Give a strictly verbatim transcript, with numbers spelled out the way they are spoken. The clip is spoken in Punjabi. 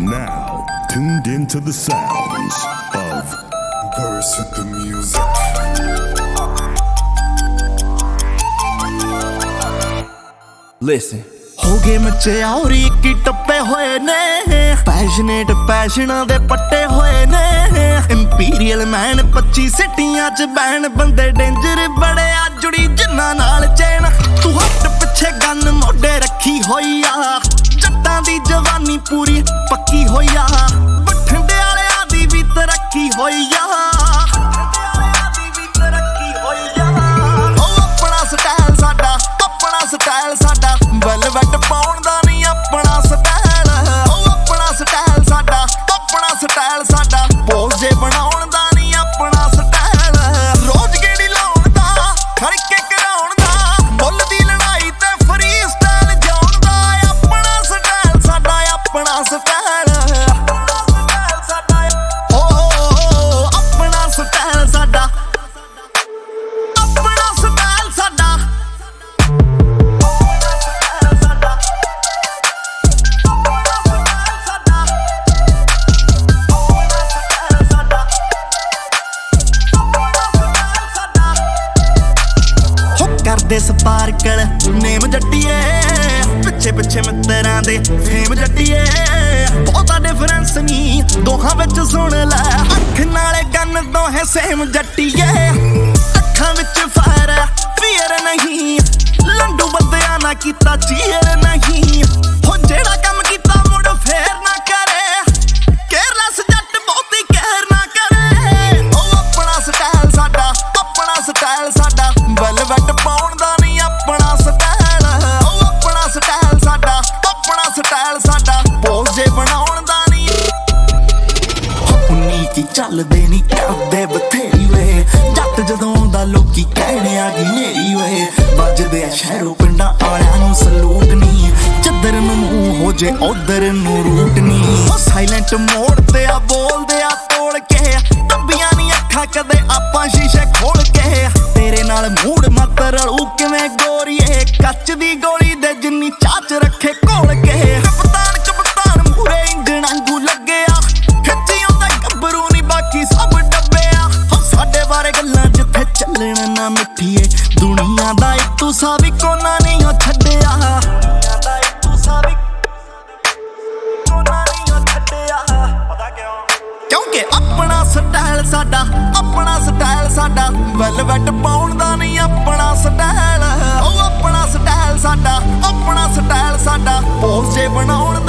now tuned into the sounds of Boris with the music. Listen. ਹੋ ਗਏ ਮਚਿਆਰੀ ਕੀ ਟੱਪੇ ਹੋਏ ਨੇ ਪੈਸ਼ਨੇਟ ਪੈਸ਼ਨਾਂ ਦੇ ਪੱਟੇ ਹੋਏ ਨੇ ਇੰਪੀਰੀਅਲ ਮੈਨ ਪੱਚੀ ਸਿਟੀਆਂ ਚ ਬੈਣ ਬੰਦੇ ਡੇਂਜਰ ਬੜੇ ਆ ਜੁੜੀ ਜਿੰਨਾਂ ਨਾਲ ਚੈਨ ਤੂੰ ਹੱਟ ਪਿੱਛੇ ਗੰਨ ਮੋਢੇ ਰੱਖੀ ਹੋਈ ਆ ਜੱਟਾਂ ਦੀ ਜਵਾਨੀ ਪੂਰੀ ਪੱਕੀ ਹੋਈ ਆ ਬਠਿੰਡੇ ਵਾਲਿਆਂ ਦੀ ਵੀ ਤਰੱਕੀ ਹੋਈ ਆ ਸਟਾਈਲ ਸਾਡਾ ਵੈਲਵੈਟ ਪਾਉਣ ਦਾ ਨਹੀਂ ਆਪਣਾ ਸਟਾਈਲ ਉਹ ਆਪਣਾ ਸਟਾਈਲ ਸਾਡਾ ਆਪਣਾ ਸਟਾਈਲ ਸਾਡਾ ਪੋਜ਼ ਜੇ ਬਣਾਉਣ ਦਾ ਨਹੀਂ ਆਪਣਾ ਸਟਾਈਲ ਰੋਜ਼ ਗੇੜੀ ਲਾਉਣ ਦਾ ਖੜਕੇ ਕਰਾਉਣ ਦਾ ਮੁੱਲ ਦੀ ਲੜਾਈ ਤੇ ਫਰੀ ਸਟਾਈਲ ਜਾਉਣ ਦਾ ਆਪਣਾ ਸਟਾਈਲ ਸਾਡਾ ਆਪਣਾ ਸਟਾਈਲ ਸਾਡਾ ਓ ਆਪਣਾ ਸਟਾਈਲ ਸਾਡਾ ਆਪਣਾ ਸਟਾਈਲ ਸਾਡਾ ਕਰਦੇ ਸਪਾਰਕਲ ਨੇਮ ਜੱਟੀਏ ਪਿੱਛੇ ਪਿੱਛੇ ਮਿੱਤਰਾਂ ਦੇ ਫੇਮ ਜੱਟੀਏ ਬਹੁਤਾ ਡਿਫਰੈਂਸ ਨਹੀਂ ਦੋਹਾਂ ਵਿੱਚ ਸੁਣ ਲੈ ਅੱਖ ਨਾਲੇ ਗੰਨ ਦੋਹੇ ਸੇਮ ਜੱਟੀਏ ਅੱਖਾਂ ਵਿੱਚ ਫਾਇਰ ਫੀਅਰ ਨਹੀਂ ਲੰਡੂ ਬੰਦਿਆਂ ਨਾ ਕੀਤਾ ਚੀਅਰ ਨਹੀਂ ਹੋ ਜਿਹੜਾ ਕੰਮ ਕੀਤਾ ਮੁੜ ਫੇਰ ਨਾ ਕਰੇ ਕੇਅਰਲੈਸ ਜੱਟ ਬਹੁਤੀ ਕਹਿਰ ਨਾ ਕਰੇ ਉਹ ਆਪਣਾ ਸਟਾਈਲ ਸਾਡਾ ਆਪਣਾ ਸਟਾਈਲ ਸਾਡਾ ਵੈਲਵੈਟ ਪਾਉਣ ਦਾ ਨਹੀਂ ਆਪਣਾ ਸਟਾਈਲ ਉਹ ਆਪਣਾ ਸਟਾਈਲ ਸਾਡਾ ਆਪਣਾ ਸਟਾਈਲ ਸਾਡਾ ਪੋਜ਼ ਜੇ ਬਣਾਉਣ ਦਾ ਨਹੀਂ ਉਨੀ ਕੀ ਚੱਲਦੇ ਨਹੀਂ ਕਰਦੇ ਬਥੇਰੀ ਵੇ ਜੱਟ ਜਦੋਂ ਦਾ ਲੋਕੀ ਕਹਿਣੇ ਆ ਗਈ ਮੇਰੀ ਵੇ ਵੱਜਦੇ ਆ ਸ਼ਹਿਰੋਂ ਪਿੰਡਾਂ ਵਾਲਿਆਂ ਨੂੰ ਸਲੂਟ ਨਹੀਂ ਜਿੱਧਰ ਨੂੰ ਮੂੰਹ ਹੋ ਜੇ ਉਧਰ ਨੂੰ ਰੂਟ ਨਹੀਂ ਉਹ ਸਾਇਲੈਂਟ ਮੋੜ ਤੇ ਆ ਬੋਲਦੇ ਆ ਤੋੜ ਕੇ ਦੱਬੀਆਂ ਨਹੀਂ ਅੱਖਾਂ ਕਦੇ ਆਪਾਂ ਸ਼ੀਸ਼ੇ ਖੋਲ ਕੇ ਤੇਰੇ ਨਾਲ ਮੂਡ ਮਤ ਰਲੂ ਕਿਵੇਂ ਗੋਰੀਏ ਕੱਚ ਦੀ ਗੋਲੀ ਦੇ ਜਿੰਨੀ ਚਾਚ ਰੱਖੇ ਕੋਲ ਕੇ ਕਪਤਾਨ ਕਪਤਾਨ ਮੂਰੇ ਇੰਜਣ ਵਾਂਗੂ ਲੱਗਿਆ ਖਿੱਚੀ ਹੁੰਦਾ ਗੱਭਰੂ ਨਹੀਂ ਬਾਕੀ ਸਭ ਡੱਬਿਆ ਹੋ ਸਾਡੇ ਬਾਰੇ ਗੱਲਾਂ ਜਿੱਥੇ ਚੱਲਣ ਨਾ ਮਿੱਠੀਏ ਦੁਨੀਆ ਦਾ ਇੱਕ ਤੂੰ ਸਾਵੀ ਕੋਨਾ ਨਹੀਂ ਉਹ ਛੱਡਿਆ ਦੁਨੀਆ ਦਾ ਇੱਕ ਤੂੰ ਸਾਵੀ ਕੋਨਾ ਨਹੀਂ ਉਹ ਛੱਡਿਆ ਪਤਾ ਕਿਉਂ ਕਿਉਂਕਿ ਆਪਣਾ ਸਟਾਈਲ ਸਾਡਾ ਆਪਣਾ ਸਟਾਈਲ ਸਾਡਾ ਵੈਲਵੈਟ ਪਾਉਣ ਦਾ ਨਹੀਂ ਆਪਣਾ ਸਟਾਈਲ ਉਹ ਆਪਣਾ ਸਟਾਈਲ ਸਾਡਾ ਆਪਣਾ ਸਟਾਈਲ ਸਾਡਾ ਪੋਜ਼ ਜੇ ਬਣਾਉਣ